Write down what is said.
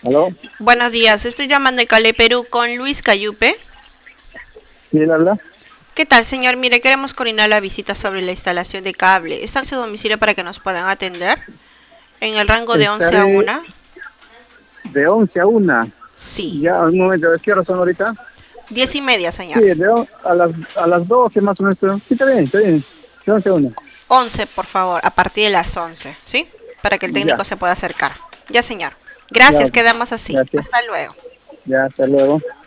¿Aló? Buenos días, estoy llamando de Cali, Perú con Luis Cayupe. ¿Sí él habla? ¿Qué tal, señor? Mire, queremos coordinar la visita sobre la instalación de cable. ¿Está en su domicilio para que nos puedan atender? En el rango de 11 a Estaré 1. de 11 a 1. Sí. Ya, un momento, ¿de qué hora son ahorita? 10:30, Sí, señor. a las 12 más o menos. Sí, está bien, está bien. De 11 a 1. 11, por favor, a partir de las 11, ¿sí? Para que el Ya, técnico se pueda acercar. Ya, señor. ya, Gracias, ok. quedamos así. Gracias. Hasta luego. Ya, hasta luego.